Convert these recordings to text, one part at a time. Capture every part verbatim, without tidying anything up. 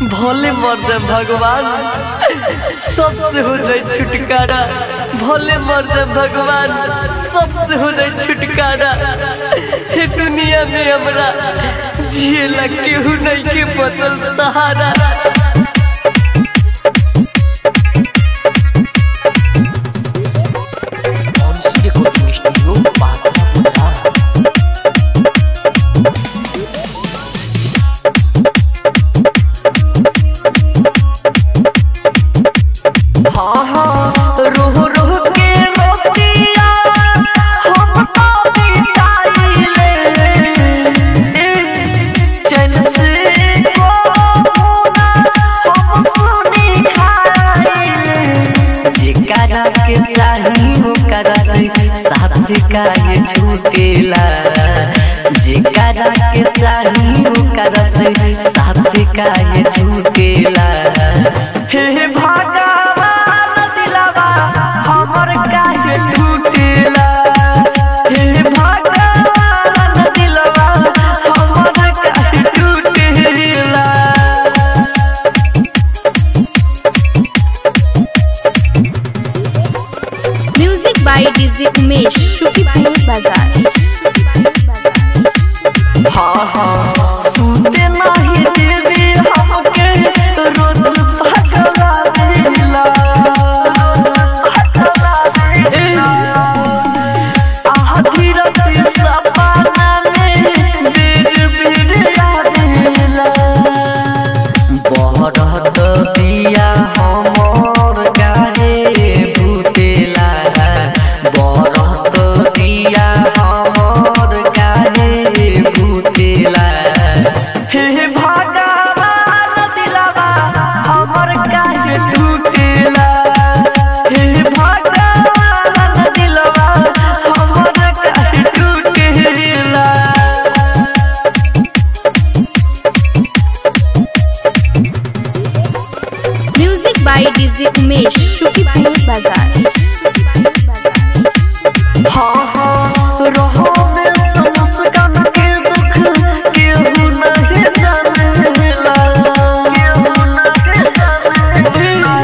भोले मर जाए भगवान सबसे हो जाए छुटकारा। भोले मर जाए भगवान सबसे हो जाए छुटकारा। हे दुनिया में हमरा जिएला केहू नहीं के बचल सहारा। हाँ हाँ रोह रोह के रोतिया हम तो बिताइले चैन से कोना हम सुनी खाइले। जेकरा के चाही ओकरा से साथ का ये छूटेला। जेकरा के चाही ओकरा से साथ का ये छूटेला। हे भगवान दिलवा हमर काहे टूटेला। हे भगवान दिलवा हमर काहे टूटेला। Music by DJ Umesh Shukipur बाजार। हाँ हाँ सुनते नहीं देवी हमके रोज पगला दिला। आधी रात सपना में बेर बेर आवेला। बहरत दिया हमर काहे भूतेला। बहरत दिया हमर काहे भूतेला। हे भगवान दिलवा हमर काहे टूटेला। हे भगवान दिलवा हमर काहे टूटेला। Music by DJ Umesh Shukipur बाजार। हाँ हाँ रहो में समस्कन के दुख केहू नहीं जानेला। केहू नहीं जानेला।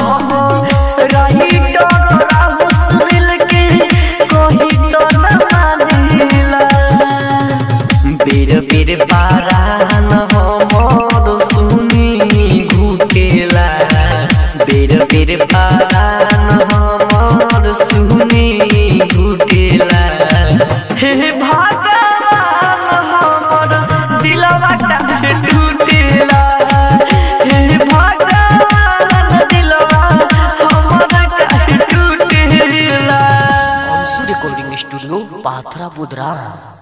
राही डर राहुस मिल के कोई तो न मानेला। बेर बेर पारान हमर सुनी घुटेला। बेर बेर पारान हमर सुनी घुटेला। हे भगवान हमर दिलवा काहे टूटेला। हे भगवान दिलवा हमर काहे टूटेला। Recording studio Pathra Budhra.